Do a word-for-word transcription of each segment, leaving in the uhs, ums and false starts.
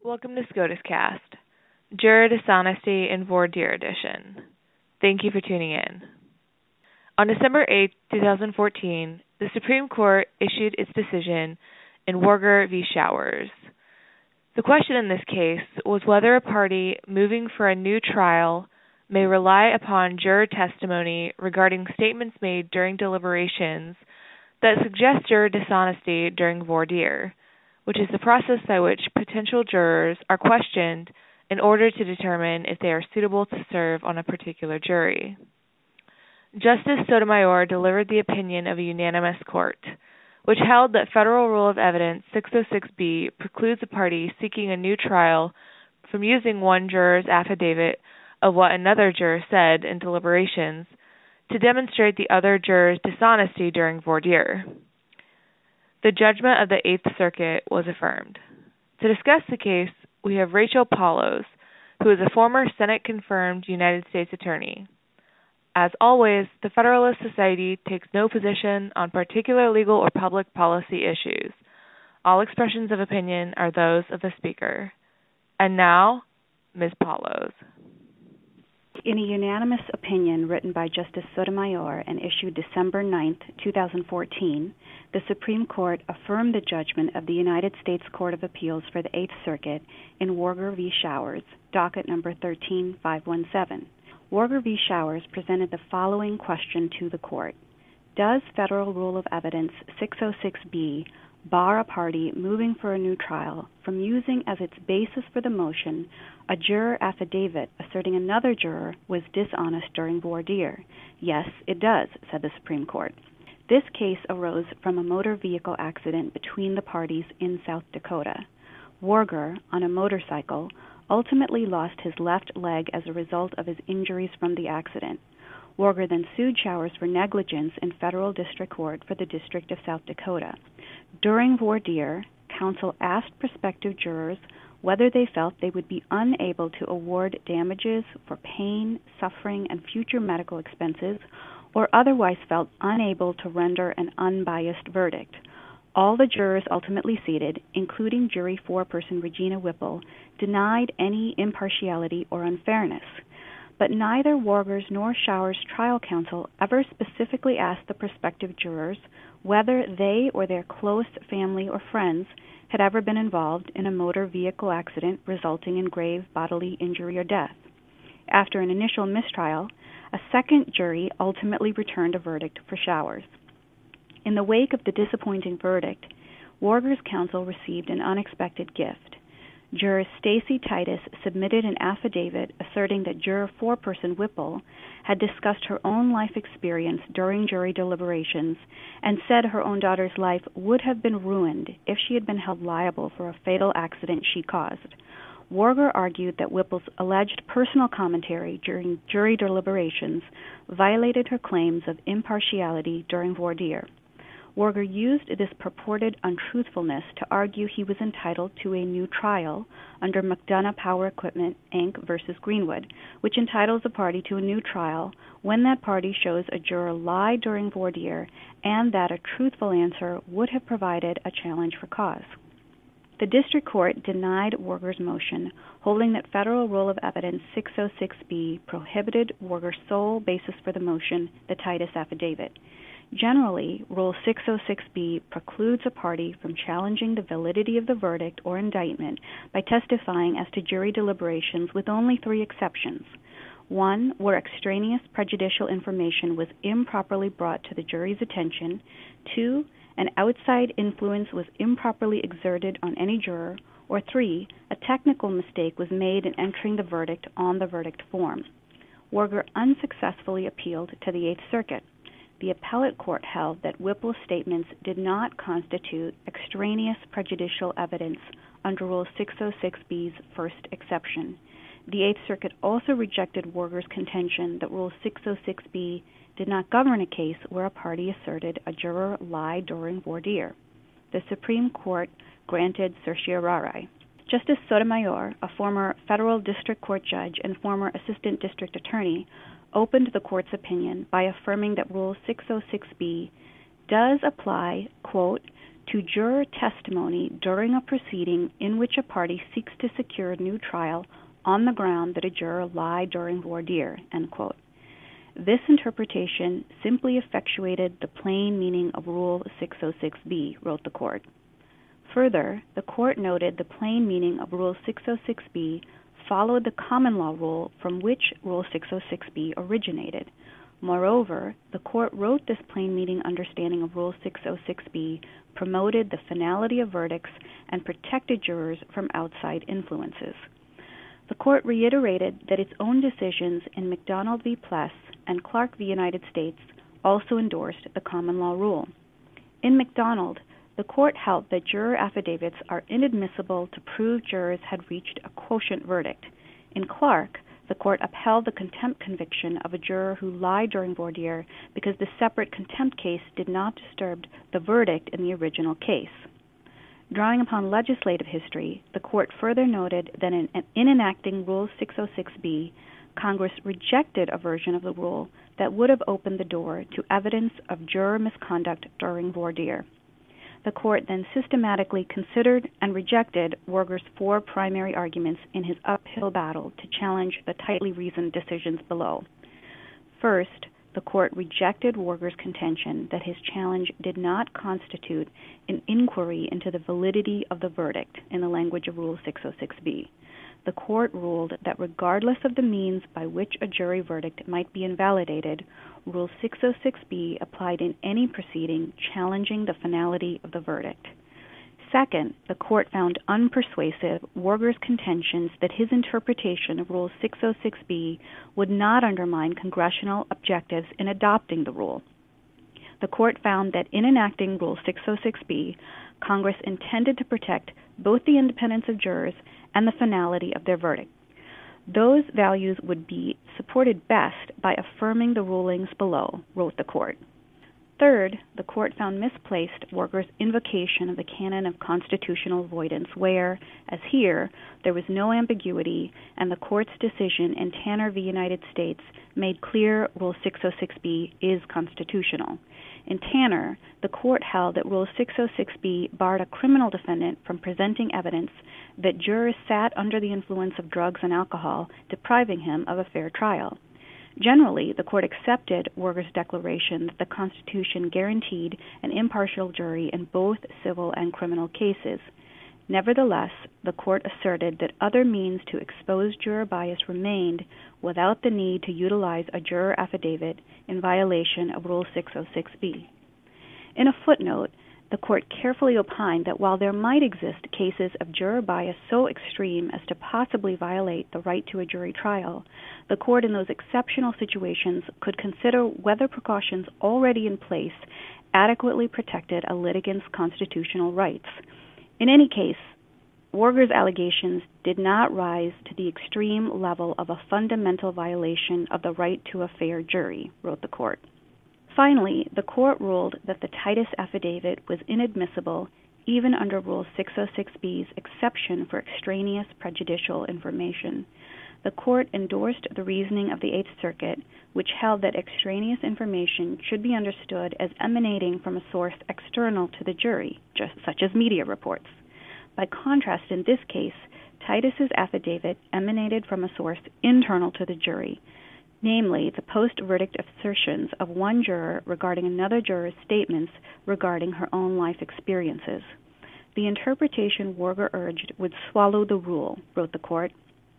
Welcome to SCOTUS Cast, Juror Dishonesty and Voir Dire Edition. Thank you for tuning in. On December eighth, twenty fourteen, the Supreme Court issued its decision in Worger v. Showers. The question in this case was whether a party moving for a new trial may rely upon juror testimony regarding statements made during deliberations that suggest juror dishonesty during voir dire, which is the process by which potential jurors are questioned in order to determine if they are suitable to serve on a particular jury. Justice Sotomayor delivered the opinion of a unanimous court, which held that Federal Rule of Evidence six oh six B precludes a party seeking a new trial from using one juror's affidavit of what another juror said in deliberations to demonstrate the other juror's dishonesty during voir dire. The judgment of the Eighth Circuit was affirmed. To discuss the case, we have Rachel Paulos, who is a former Senate-confirmed United States Attorney. As always, the Federalist Society takes no position on particular legal or public policy issues. All expressions of opinion are those of the speaker. And now, Miz Paulos. In a unanimous opinion written by Justice Sotomayor and issued December ninth, twenty fourteen, the Supreme Court affirmed the judgment of the United States Court of Appeals for the Eighth Circuit in Worger v. Showers, docket number one three five one seven. Worger v. Showers presented the following question to the Court. Does Federal Rule of Evidence six oh six B bar a party moving for a new trial from using as its basis for the motion a juror affidavit asserting another juror was dishonest during voir dire? Yes, it does, said the Supreme Court. This case arose from a motor vehicle accident between the parties in South Dakota. Worger, on a motorcycle, ultimately lost his left leg as a result of his injuries from the accident. Worger then sued Showers for negligence in federal district court for the District of South Dakota. During voir dire, counsel asked prospective jurors whether they felt they would be unable to award damages for pain, suffering, and future medical expenses, or otherwise felt unable to render an unbiased verdict. All the jurors ultimately seated, including jury foreperson Regina Whipple, denied any impartiality or unfairness. But neither Worger's nor Showers' trial counsel ever specifically asked the prospective jurors whether they or their close family or friends had ever been involved in a motor vehicle accident resulting in grave bodily injury or death. After an initial mistrial, a second jury ultimately returned a verdict for Showers. In the wake of the disappointing verdict, Worger's counsel received an unexpected gift. Juror Stacy Titus submitted an affidavit asserting that juror foreperson Whipple had discussed her own life experience during jury deliberations and said her own daughter's life would have been ruined if she had been held liable for a fatal accident she caused. Worger argued that Whipple's alleged personal commentary during jury deliberations violated her claims of impartiality during voir dire. Worger used this purported untruthfulness to argue he was entitled to a new trial under McDonough Power Equipment, Incorporated versus Greenwood, which entitles a party to a new trial when that party shows a juror lied during voir dire and that a truthful answer would have provided a challenge for cause. The district court denied Worger's motion, holding that Federal Rule of Evidence six oh six B prohibited Worger's sole basis for the motion, the Titus affidavit. Generally, Rule six oh six B precludes a party from challenging the validity of the verdict or indictment by testifying as to jury deliberations with only three exceptions. One, where extraneous prejudicial information was improperly brought to the jury's attention. Two, an outside influence was improperly exerted on any juror. Or three, a technical mistake was made in entering the verdict on the verdict form. Worger unsuccessfully appealed to the Eighth Circuit. The appellate court held that Whipple's statements did not constitute extraneous prejudicial evidence under Rule six oh six B's first exception. The Eighth Circuit also rejected Worger's contention that Rule six oh six B did not govern a case where a party asserted a juror lied during voir dire. The Supreme Court granted certiorari. Justice Sotomayor, a former federal district court judge and former assistant district attorney, opened the court's opinion by affirming that Rule six oh six B does apply, quote, to juror testimony during a proceeding in which a party seeks to secure a new trial on the ground that a juror lied during voir dire, end quote. This interpretation simply effectuated the plain meaning of Rule six oh six B, wrote the court. Further, the court noted the plain meaning of Rule six oh six B followed the common law rule from which Rule six oh six B originated. Moreover, the court wrote this plain meaning understanding of Rule six oh six B promoted the finality of verdicts and protected jurors from outside influences. The court reiterated that its own decisions in McDonald v. Pless and Clark v. United States also endorsed the common law rule. In McDonald, the court held that juror affidavits are inadmissible to prove jurors had reached a quotient verdict. In Clark, the court upheld the contempt conviction of a juror who lied during voir dire because the separate contempt case did not disturb the verdict in the original case. Drawing upon legislative history, the court further noted that in, in enacting Rule six oh six B, Congress rejected a version of the rule that would have opened the door to evidence of juror misconduct during voir dire. The court then systematically considered and rejected Werger's four primary arguments in his uphill battle to challenge the tightly reasoned decisions below. First, the court rejected Werger's contention that his challenge did not constitute an inquiry into the validity of the verdict in the language of Rule six oh six B. The court ruled that regardless of the means by which a jury verdict might be invalidated, Rule six oh six B applied in any proceeding challenging the finality of the verdict. Second, the court found unpersuasive Werger's contentions that his interpretation of Rule six oh six B would not undermine congressional objectives in adopting the rule. The court found that in enacting Rule six oh six B, Congress intended to protect both the independence of jurors and the finality of their verdict. Those values would be supported best by affirming the rulings below, wrote the court. Third, the court found misplaced Werger's invocation of the canon of constitutional avoidance where, as here, there was no ambiguity and the court's decision in Tanner v. United States made clear Rule six oh six B is constitutional. In Tanner, the court held that Rule six oh six B barred a criminal defendant from presenting evidence that jurors sat under the influence of drugs and alcohol, depriving him of a fair trial. Generally, the court accepted Werger's declaration that the Constitution guaranteed an impartial jury in both civil and criminal cases. Nevertheless, the court asserted that other means to expose juror bias remained without the need to utilize a juror affidavit in violation of Rule six oh six B. In a footnote, the court carefully opined that while there might exist cases of juror bias so extreme as to possibly violate the right to a jury trial, the court in those exceptional situations could consider whether precautions already in place adequately protected a litigant's constitutional rights. In any case, Werger's allegations did not rise to the extreme level of a fundamental violation of the right to a fair jury, wrote the court. Finally, the court ruled that the Titus affidavit was inadmissible even under Rule six oh six B's exception for extraneous prejudicial information. The court endorsed the reasoning of the Eighth Circuit, which held that extraneous information should be understood as emanating from a source external to the jury, just such as media reports. By contrast, in this case, Titus's affidavit emanated from a source internal to the jury, namely the post-verdict assertions of one juror regarding another juror's statements regarding her own life experiences. The interpretation Werger urged would swallow the rule, wrote the court.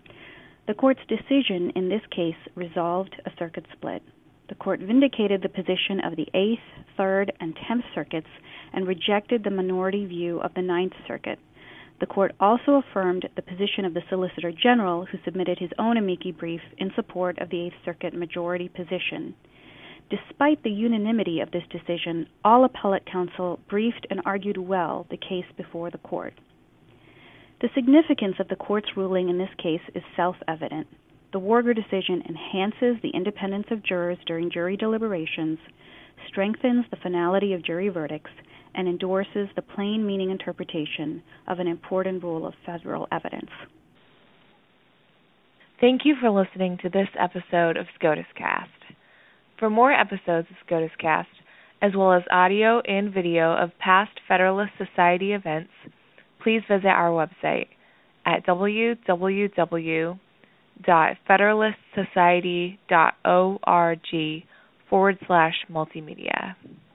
The court's decision in this case resolved a circuit split. The court vindicated the position of the Eighth, Third, and Tenth Circuits and rejected the minority view of the Ninth Circuit. The court also affirmed the position of the Solicitor General, who submitted his own amici brief in support of the Eighth Circuit majority position. Despite the unanimity of this decision, all appellate counsel briefed and argued well the case before the court. The significance of the court's ruling in this case is self-evident. The Werger decision enhances the independence of jurors during jury deliberations, strengthens the finality of jury verdicts, and endorses the plain meaning interpretation of an important rule of federal evidence. Thank you for listening to this episode of SCOTUS Cast. For more episodes of SCOTUS Cast, as well as audio and video of past Federalist Society events, please visit our website at w w w dot federalist society dot org forward slash multimedia.